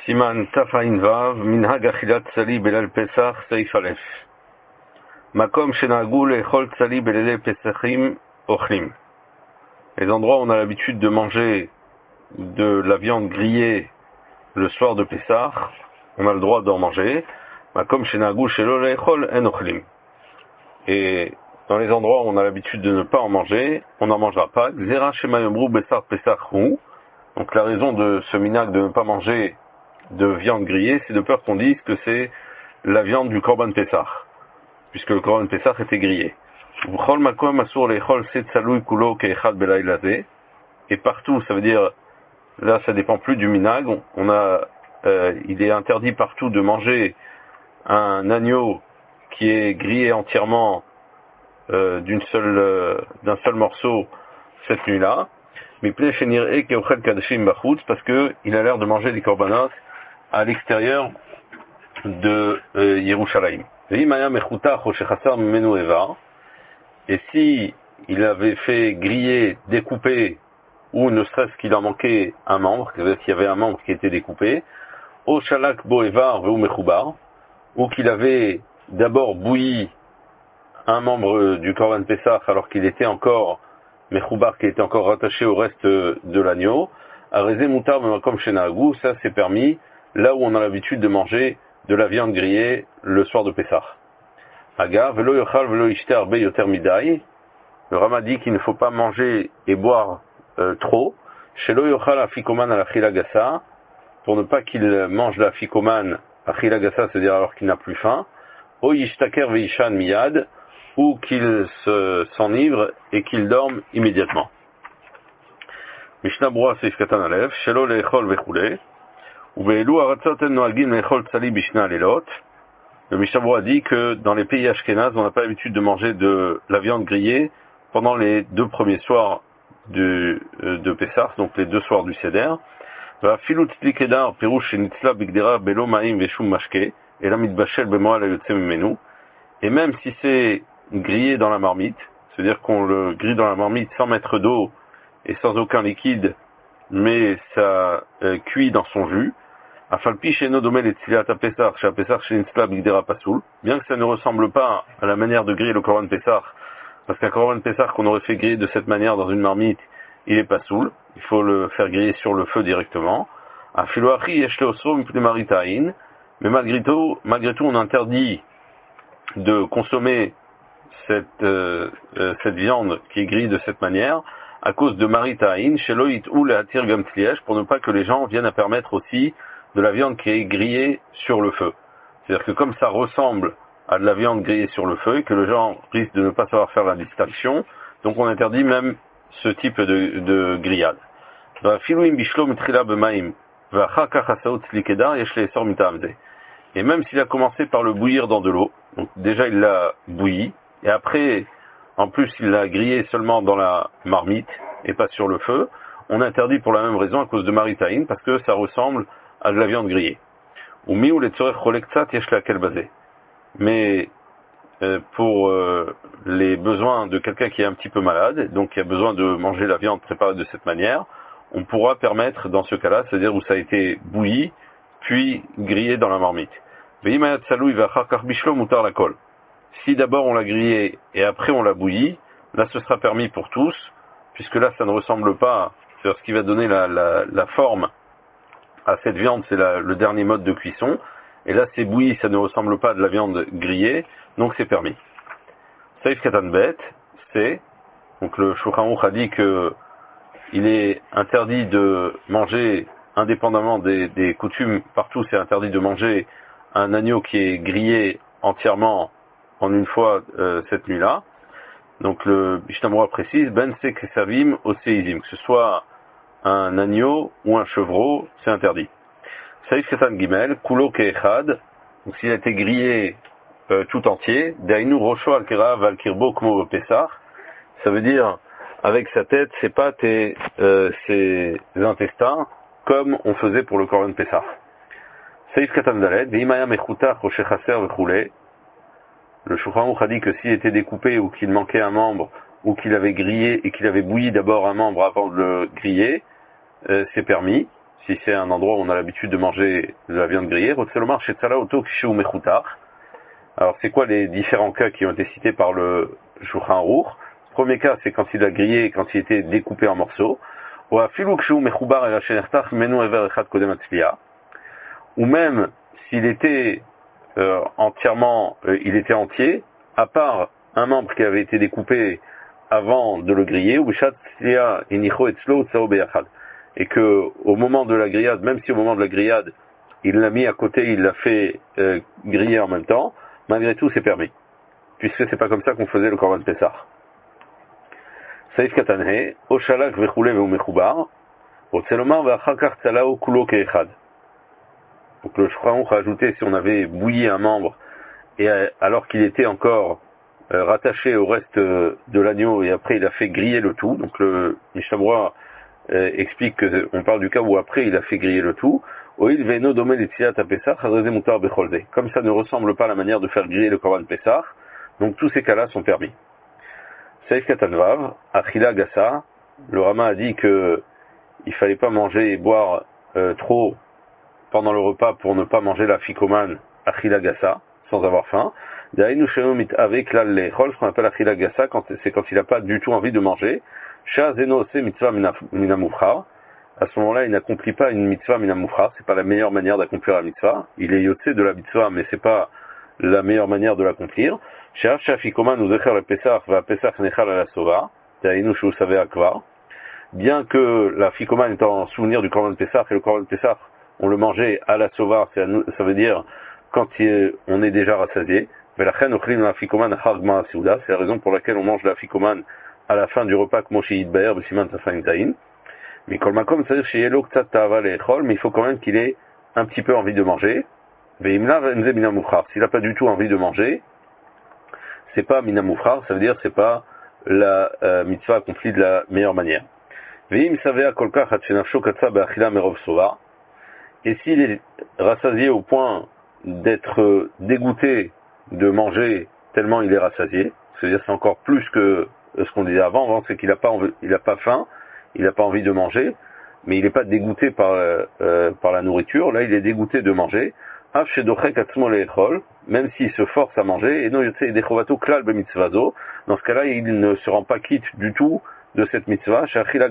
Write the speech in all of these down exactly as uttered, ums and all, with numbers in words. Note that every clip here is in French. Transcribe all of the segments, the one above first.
Siman Tafain Vav, Minhag Achilat Tzali Belal Pesach, Seif Aleph. Makom Shenagu Lechol Tzali Belele Pesachim Ochlim. Les endroits où on a l'habitude de manger de la viande grillée le soir de Pesach, on a le droit d'en manger. Makom Shenagu Shelo Lechol En Ochlim. Et dans les endroits où on a l'habitude de ne pas en manger, on n'en mangera pas. Xera Shema Yomru Besar Pesach Hu. Donc la raison de ce minhag de ne pas manger de viande grillée, c'est de peur qu'on dise que c'est la viande du Korban Pesach, puisque le Korban Pesach était grillé. Et partout, ça veut dire, là ça dépend plus du minhag, on a, euh, il est interdit partout de manger un agneau qui est grillé entièrement euh, d'une seule, euh, d'un seul morceau cette nuit-là, mais parce que il a l'air de manger des korbanot à l'extérieur de euh, Yerushalayim. Et si il avait fait griller, découper, ou ne serait-ce qu'il en manquait un membre, qu'il y avait un membre qui était découpé, ou qu'il avait d'abord bouilli un membre du Korban Pesach alors qu'il était encore Mechoubar, qui était encore rattaché au reste de l'agneau, Arezé Moutar comme chez Nahagou, ça c'est permis là où on a l'habitude de manger de la viande grillée le soir de Pesach. Aga, velo yochal velo ishter arbe yoter midai. Le Rama dit qu'il ne faut pas manger et boire euh, trop. Shelo yochal afikoman al achila gassa, pour ne pas qu'il mange la afikoman achila gassa, c'est-à-dire alors qu'il n'a plus faim. O yishtaker veishan miyad, ou qu'il se, s'enivre et qu'il dorme immédiatement. Mishnah Brura Seif Katan Aleph, Shelo lechol vechule. Le Mishnah Brura dit que dans les pays ashkénazes, on n'a pas l'habitude de manger de la viande grillée pendant les deux premiers soirs de, de Pessah, donc les deux soirs du Seder. Et même si c'est grillé dans la marmite, c'est-à-dire qu'on le grille dans la marmite sans mettre d'eau et sans aucun liquide, mais ça euh, cuit dans son jus, bien que ça ne ressemble pas à la manière de griller le Korban Pesach, parce qu'un Korban Pesach qu'on aurait fait griller de cette manière dans une marmite, il est pas soul, il faut le faire griller sur le feu directement. Mais malgré tout, malgré tout, on interdit de consommer cette, euh, euh, cette viande qui est grillée de cette manière, à cause de Maritaïn, Sheloït ou le Hatir Gam Tzliyesh, pour ne pas que les gens viennent à permettre aussi de la viande qui est grillée sur le feu. C'est-à-dire que comme ça ressemble à de la viande grillée sur le feu, et que les gens risquent de ne pas savoir faire la distinction, donc on interdit même ce type de, de grillade. Et même s'il a commencé par le bouillir dans de l'eau, donc déjà il l'a bouilli, et après, en plus il l'a grillé seulement dans la marmite, et pas sur le feu, on interdit pour la même raison à cause de Maritaïn, parce que ça ressemble à de la viande grillée. Mais euh, pour euh, les besoins de quelqu'un qui est un petit peu malade, donc qui a besoin de manger la viande préparée de cette manière, on pourra permettre dans ce cas-là, c'est-à-dire où ça a été bouilli, puis grillé dans la marmite. Si d'abord on l'a grillé et après on l'a bouilli, là ce sera permis pour tous, puisque là ça ne ressemble pas, c'est ce qui va donner la, la, la forme à cette viande, c'est la, le dernier mode de cuisson, et là c'est bouilli, ça ne ressemble pas à de la viande grillée, donc c'est permis. Saif Katan Bet, c'est, donc le Shulchan Aruch a dit que il est interdit de manger, indépendamment des, des coutumes, partout c'est interdit de manger un agneau qui est grillé entièrement en une fois euh, cette nuit-là. Donc le Mishnah Brura précise, ben se kesavim oseizim, que ce soit un agneau ou un chevreau, c'est interdit. Saïf Katan Gimel, kulo keechad, donc s'il a été grillé euh, tout entier, dainu rosho al kerav al kirbo kmo pesach, ça veut dire avec sa tête, ses pattes et euh, ses intestins, comme on faisait pour le Korban Pesach. Saïf Katan Daled, veimaya mechuta roche chaser vechule. Le Shulchan Aruch a dit que s'il était découpé ou qu'il manquait un membre, ou qu'il avait grillé et qu'il avait bouilli d'abord un membre avant de le griller, euh, c'est permis. si c'est un endroit où on a l'habitude de manger de la viande grillée. Rotselomar chez Tzala Oto Kishu Mechutar. Alors c'est quoi les différents cas qui ont été cités par le Shulchan Aruch? Le premier cas, c'est quand il a grillé, quand il était découpé en morceaux. Ou même s'il était euh, entièrement, euh, il était entier, à part un membre qui avait été découpé avant de le griller, et que au moment de la grillade, même si au moment de la grillade, il l'a mis à côté, il l'a fait euh, griller en même temps, malgré tout c'est permis, puisque c'est pas comme ça qu'on faisait le Korban Pessah. Saïf Katanhe, Oshalak vechule veu mechubar, Otselomar ve'achar kach tzalao kulo ke'echad. Donc le Shulchan a ajouté, si on avait bouilli un membre, et alors qu'il était encore euh, rattaché au reste euh, de l'agneau, et après il a fait griller le tout, donc le Mishnah Berurah euh, explique qu'on parle du cas où après il a fait griller le tout, Oil ve'eno dome letzilat ha'pesach, hazreze mutar bechol ze. Comme ça ne ressemble pas à la manière de faire griller le Korban Pessah, donc tous ces cas-là sont permis. Saïf Katanvav, Achila Gassa, le Rama a dit que il fallait pas manger et boire euh, trop pendant le repas pour ne pas manger la ficomane Achila Gassa, sans avoir faim. Daïnu Shenomit avec la lechol, ce qu'on appelle Achila Gassa, c'est quand il n'a pas du tout envie de manger. Sha Zeno se mitzvah minamufrar. À ce moment-là, il n'accomplit pas une mitzvah minamufrar, c'est pas la meilleure manière d'accomplir la mitzvah. Il est yotse de la mitzvah, mais c'est pas la meilleure manière de l'accomplir. She'af shafikoman ou zecher le pesach va pesach nechal ala sova. Daïnu shu saveh akvar. Bien que la ficomane est en souvenir du Korban Pessah, et le Korban Pessah, on le mangeait à la sova, ça veut dire quand on est déjà rassasié. C'est la raison pour laquelle on mange la ficomane à la fin du repas, comme Moshe Yidbaer, Besiman Tafan Zayin. Mais Kolmakom, c'est-à-dire chez Yelo Ktsat Ta'ava Le'echol, mais il faut quand même qu'il ait un petit peu envie de manger. Ve'imna Venze Minamufrar. S'il n'a pas du tout envie de manger, c'est pas Minamufrar, ça veut dire c'est pas la euh, mitzvah accomplie de la meilleure manière. Ve'im Savea Kolkach Hatchenafsho Katsa Be'achila Merov Sova. Et s'il est rassasié au point d'être dégoûté de manger tellement il est rassasié, c'est-à-dire c'est encore plus que ce qu'on disait avant, avant c'est qu'il n'a pas envie, il a pas faim, il n'a pas envie de manger, mais il n'est pas dégoûté par, euh, par la nourriture, là il est dégoûté de manger, même s'il se force à manger, et non, dans ce cas-là il ne se rend pas quitte du tout de cette mitzvah,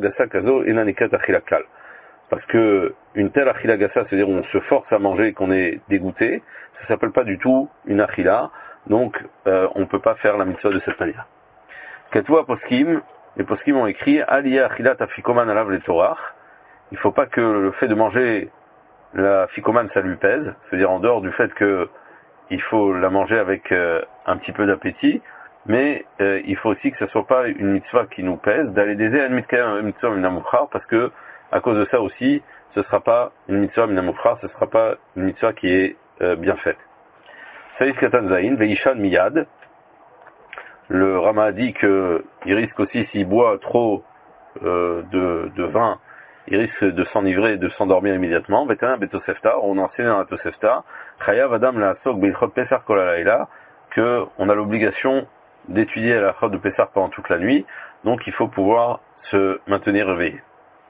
parce que une telle achila gassa, c'est-à-dire où on se force à manger et qu'on est dégoûté, ça s'appelle pas du tout une achila, donc euh, on ne peut pas faire la mitzvah de cette manière. Ketvoa poskim, les poskim ont écrit Aliyah achilat afikoman alav le torach. Il ne faut pas que le fait de manger la ficomane ça lui pèse, c'est-à-dire en dehors du fait que il faut la manger avec euh, un petit peu d'appétit, mais euh, il faut aussi que ce soit pas une mitzvah qui nous pèse, d'aller des une mitzvah minamufrar, parce que à cause de ça aussi, ce sera pas une mitzvah minamufrar, ce sera pas une mitzvah qui est euh, bien faite. Saïf Katan Zayin, Veishan Miyad. Le Rama a dit que il risque aussi, s'il boit trop euh, de, de vin, il risque de s'enivrer et de s'endormir immédiatement. Vetana Betosefta, on enseigne dans la Tosefta, Chayav Adam la Sok Beilchot Pesach Kol Halayla, que on a l'obligation d'étudier la Chod de Pesach pendant toute la nuit, donc il faut pouvoir se maintenir réveillé.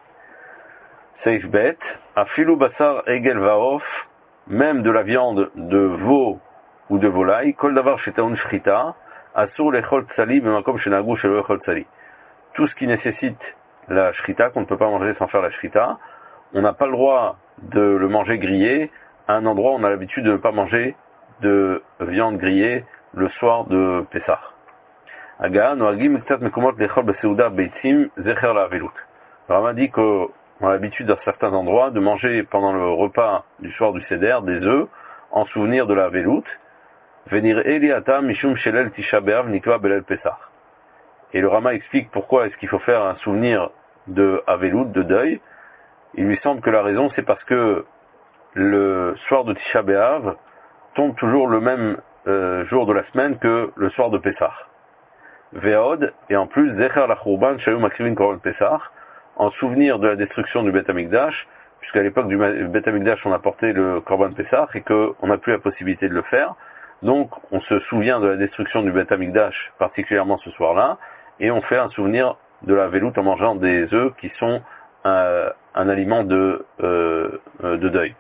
Seif Bet, Afilu Basar Egel Vaof, même de la viande de veau ou de volaille, Kol Davar Shetaun Shrita, Asur Lechol Tsali, Bemakom Shenagu Shelo Echol Tsali. Tout ce qui nécessite la shrita, qu'on ne peut pas manger sans faire la shrita, on n'a pas le droit de le manger grillé à un endroit où on a l'habitude de ne pas manger de viande grillée le soir de Pessah. Aga, Noagim Ktsat Mekomot Lechol Beseuda Beitzim Zecher La Avelut. Le Rama dit qu'on a l'habitude dans certains endroits de manger pendant le repas du soir du Seder des œufs en souvenir de la Avelut. Venir Eliata Mishum Shelel Tisha B'Av Nikva Belel Pessah. Et le Rama explique pourquoi est-ce qu'il faut faire un souvenir de Avelut, de deuil. Il lui semble que la raison c'est parce que le soir de Tisha B'Av tombe toujours le même euh, jour de la semaine que le soir de Pessah. Ve'od, et en plus Zecher la Churban Shayu Makrivin Korban Pessah, en souvenir de la destruction du Beth Amikdash, puisqu'à l'époque du Beth Amikdash on a porté le Korban Pessah et qu'on n'a plus la possibilité de le faire. Donc on se souvient de la destruction du Beth Amikdash, particulièrement ce soir-là, et on fait un souvenir de la Veloute en mangeant des œufs qui sont un, un aliment de, euh, de deuil.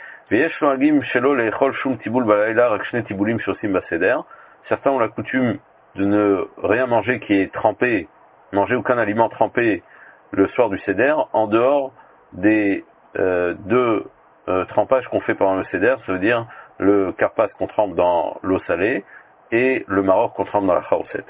Certains ont la coutume de ne rien manger qui est trempé, manger aucun aliment trempé le soir du Seder, en dehors des euh, deux euh, trempages qu'on fait pendant le Seder, ça veut dire le karpas qu'on trempe dans l'eau salée et le maror qu'on trempe dans la chaoset.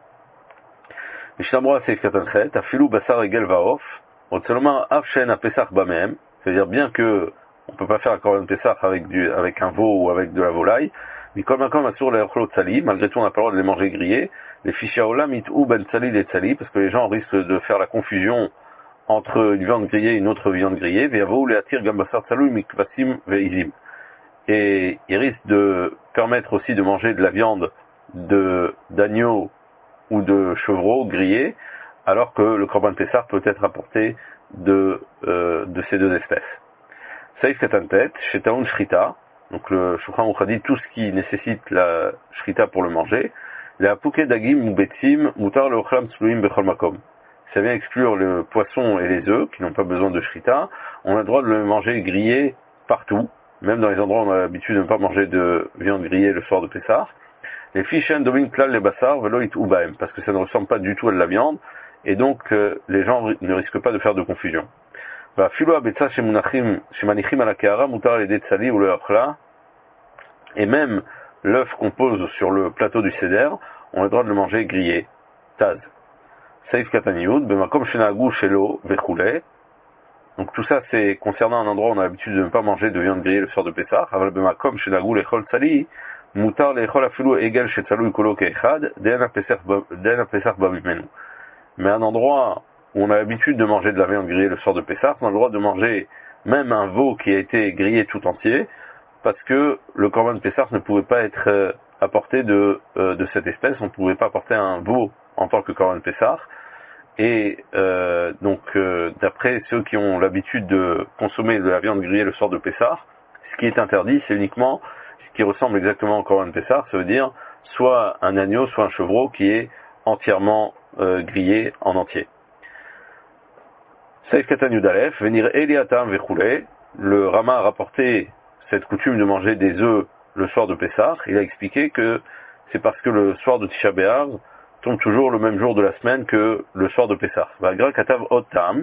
C'est-à-dire bien que on peut pas faire un korban Pessah avec du, avec un veau ou avec de la volaille, mais comme un assur les tzali, malgré tout on n'a pas le droit de les manger grillés, les fichia olam it ou ben tzali les tzali, parce que les gens risquent de faire la confusion entre une viande grillée et une autre viande grillée, ve'yavo les attir gambasar tsalou mikvasim ve'izim. Et ils risquent de permettre aussi de manger de la viande de, d'agneau ou de chevreau grillé, alors que le korban Pessah peut être apporté de, euh, de ces deux espèces. Saïf Katantet, chez Taoun Shrita, donc le Shulchan Aruch dit tout ce qui nécessite la Shrita pour le manger, la Pouké Dagim ou Betsim, Mutar le Ochlam Tsluim Bechol Makom. Ça vient exclure le poisson et les œufs, qui n'ont pas besoin de Shrita, on a le droit de le manger grillé partout, même dans les endroits où on a l'habitude de ne pas manger de viande grillée le soir de Pessah. Les fichen domin klal les bassar veloit ubaem, parce que ça ne ressemble pas du tout à de la viande, et donc euh, les gens ne risquent pas de faire de confusion. Et même l'œuf qu'on pose sur le plateau du Seder, on a le droit de le manger grillé. Taz. Saif Kataniud, Bemakom Shenagu Shelo Vechule. Donc tout ça c'est concernant un endroit où on a l'habitude de ne pas manger de viande grillée le soir de Pessah. Aval Bemakom Shenagu Lechol Tsali, Mutar Lechol Afilu Egel Shetzalu Ikolo Keechad, Dena Pesach Babimenu. Mais un endroit où on a l'habitude de manger de la viande grillée le soir de Pessah, on a le droit de manger même un veau qui a été grillé tout entier, parce que le korban de Pessah ne pouvait pas être euh, apporté de, euh, de cette espèce, on ne pouvait pas apporter un veau en tant que korban de Pessah, et euh, donc euh, d'après ceux qui ont l'habitude de consommer de la viande grillée le soir de Pessah, ce qui est interdit, c'est uniquement ce qui ressemble exactement au korban de Pessah, ça veut dire soit un agneau, soit un chevreau qui est entièrement euh, grillé en entier. Saïf Katan Yudalef, venir Eliatam Vechoulé, le Rama a rapporté cette coutume de manger des œufs le soir de Pessah. Il a expliqué que c'est parce que le soir de Tisha B'Av tombe toujours le même jour de la semaine que le soir de Pessah. Vagra Katav Otam,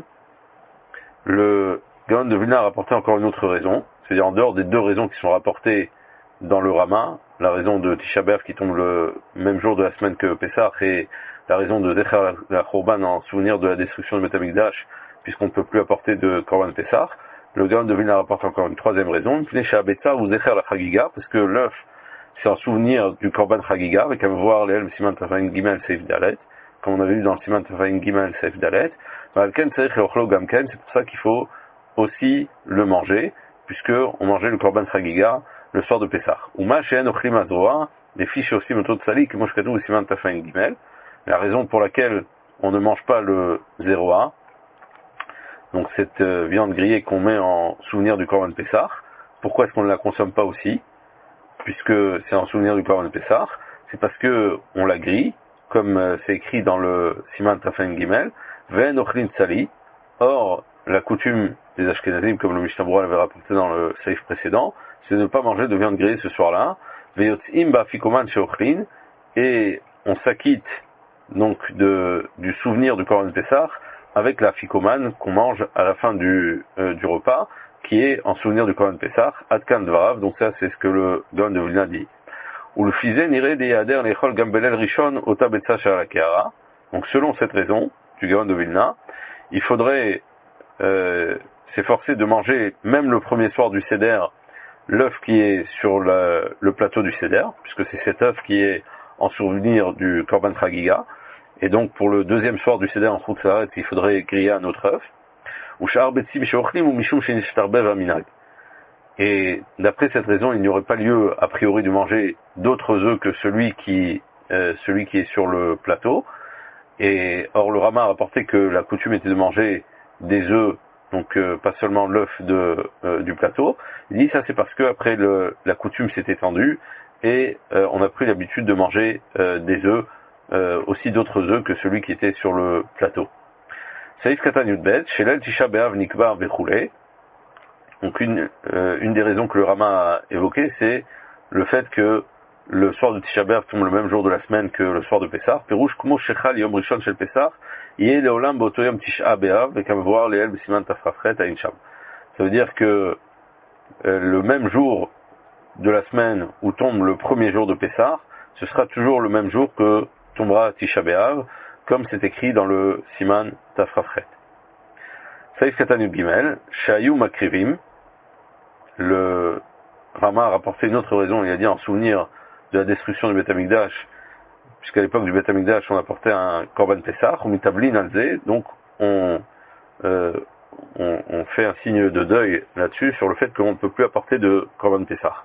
le Gaon de Vilna a rapporté encore une autre raison, c'est-à-dire en dehors des deux raisons qui sont rapportées dans le Rama, la raison de Tisha B'Av qui tombe le même jour de la semaine que Pessah et la raison de Zecher la Chorban en souvenir de la destruction de Beth Amikdash, puisqu'on ne peut plus apporter de Korban Pessah. Le Gaon de Vilna rapporte encore une troisième raison, ou Zecher la Chagiga, parce que l'œuf, c'est un souvenir du Korban Chagiga, avec un voir l'El Siman Tafayin Gimel Seif Dalet, comme on avait vu dans le Siman Tafayin Gimel Seif Dalet. C'est pour ça qu'il faut aussi le manger, puisque on mangeait le Korban Chagiga le soir de Pessah. Uma She'en Ochlim Azroa, des fiches aussi moto de sali, que Moshkatu ou Siman Tafayin Gimel. La raison pour laquelle on ne mange pas le zéro A, donc cette euh, viande grillée qu'on met en souvenir du Korban Pessah, pourquoi est-ce qu'on ne la consomme pas aussi, puisque c'est en souvenir du Korban Pessah? C'est parce que on la grille, comme euh, c'est écrit dans le Siman Tafayin Gimel, Ven Ochlin Tsali. Or, la coutume des Ashkenazim, comme le Mishnah Berurah l'avait rapporté dans le saïf précédent, c'est de ne pas manger de viande grillée ce soir-là. Veyotzim Ba'afikoman Sheochlin, et on s'acquitte donc de, du souvenir du Korban Pessah avec la ficomane qu'on mange à la fin du, euh, du repas, qui est en souvenir du Korban Pessah, Adkan Dvarav, donc ça c'est ce que le Gaon de Vilna dit. Ou le fizé niré des yader lechol gambelel rishon ota betsa shalakehara. Donc selon cette raison du Gaon de Vilna, il faudrait euh, s'efforcer de manger même le premier soir du Seder l'œuf qui est sur le, le plateau du Seder, puisque c'est cet œuf qui est en souvenir du Korban Chagiga. Et donc, pour le deuxième soir du Seder en Chutz La'aretz, il faudrait griller un autre œuf. Ou Sha'ar Betsim She'ochlim ou Mishum She'nishtarbev Aminag. Et d'après cette raison, il n'y aurait pas lieu, a priori, de manger d'autres œufs que celui qui, euh, celui qui est sur le plateau. Et, or, le Rama a rapporté que la coutume était de manger des œufs, donc euh, pas seulement l'œuf de, euh, du plateau. Il dit ça c'est parce que après le, la coutume s'est étendue et euh, on a pris l'habitude de manger euh, des œufs, Euh, aussi d'autres œufs que celui qui était sur le plateau. Saïf Katan Yudbet, Shelel Tisha B'Av Nikbar Vechule. Donc une, euh, une des raisons que le Rama a évoqué, c'est le fait que le soir de Tisha B'Av tombe le même jour de la semaine que le soir de Pessah. Perouche Kumo Shechal Yom Rishon Shel Pessah, Yeh Leolam Botoyom Tisha B'Av, et voir Leel B'Siman Tafrafret Aïncham. Ça veut dire que euh, le même jour de la semaine où tombe le premier jour de Pessah, ce sera toujours le même jour que tombera Tisha B'Av, comme c'est écrit dans le Siman Tafrafret. Saïf Katanu Gimel, Shayu Makrivim, le Rama a rapporté une autre raison, il a dit en souvenir de la destruction du Beth Amikdash, puisqu'à l'époque du Beth Amikdash on apportait un Korban Pessah, on mitablin alze, donc on, euh, on, on fait un signe de deuil là-dessus, sur le fait qu'on ne peut plus apporter de Korban Pessah.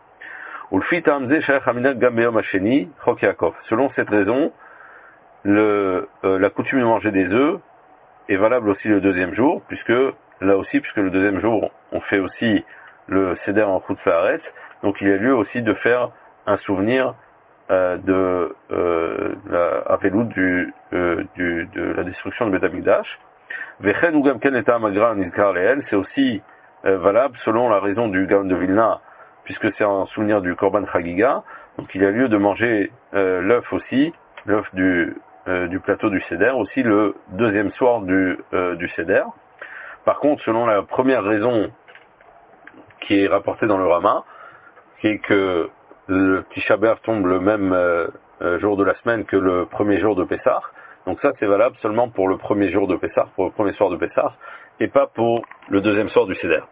Selon cette raison, le, euh, la coutume de manger des œufs est valable aussi le deuxième jour, puisque là aussi, puisque le deuxième jour, on fait aussi le Seder en Chutz La'aretz, donc il y a lieu aussi de faire un souvenir euh, de euh, la Avelout du, euh, du, de la destruction de Beth Amikdash. Vechen ou Gamken et Ta'amagra Nizkar Leel, c'est aussi euh, valable selon la raison du Gaon de Vilna, puisque c'est un souvenir du Korban Chagiga, donc il y a lieu de manger euh, l'œuf aussi, l'œuf du Euh, du plateau du Seder, aussi le deuxième soir du, euh, du Seder. Par contre, selon la première raison qui est rapportée dans le Rama, qui est que le Tisha B'Av tombe le même euh, jour de la semaine que le premier jour de Pessah, donc ça c'est valable seulement pour le premier jour de Pessah, pour le premier soir de Pessah, et pas pour le deuxième soir du Seder.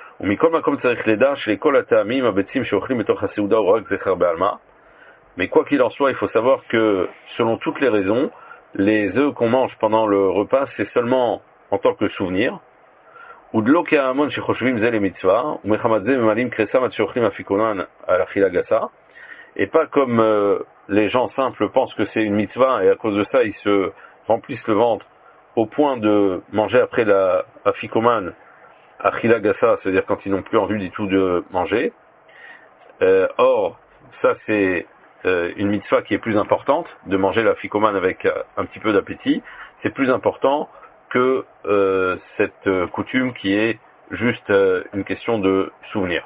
Mais quoi qu'il en soit, il faut savoir que, selon toutes les raisons, les œufs qu'on mange pendant le repas, c'est seulement en tant que souvenir. Ou de l'okéamon chez Choshvim zel et mitzvah, ou mechamadze memalim kresa matchochim afikonan à la chilagasa. Et pas comme euh, les gens simples pensent que c'est une mitzvah, et à cause de ça, ils se remplissent le ventre au point de manger après la afikoman à chilagasa, c'est-à-dire quand ils n'ont plus envie du tout de manger. Euh, or, ça c'est Euh, une mitzvah qui est plus importante, de manger la ficomane avec euh, un petit peu d'appétit, c'est plus important que euh, cette euh, coutume qui est juste euh, une question de souvenir.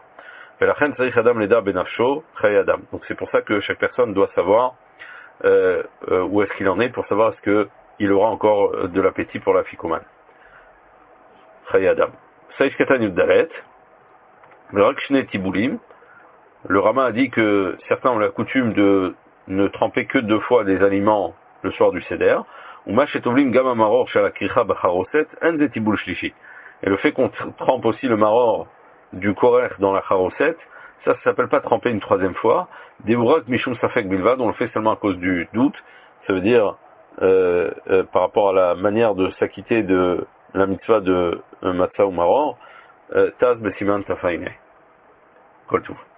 Donc c'est pour ça que chaque personne doit savoir euh, euh, où est-ce qu'il en est, pour savoir est-ce qu'il aura encore de l'appétit pour la ficomane. Le Rama a dit que certains ont la coutume de ne tremper que deux fois les aliments le soir du Seder. Et le fait qu'on trempe aussi le maror du korer dans la charoset, ça ne s'appelle pas tremper une troisième fois. Deurak mishum safek bilvad, on le fait seulement à cause du doute. Ça veut dire euh, euh, par rapport à la manière de s'acquitter de la mitzvah de euh, matzah ou maror. Taz besiman tafaine. Kol tuv.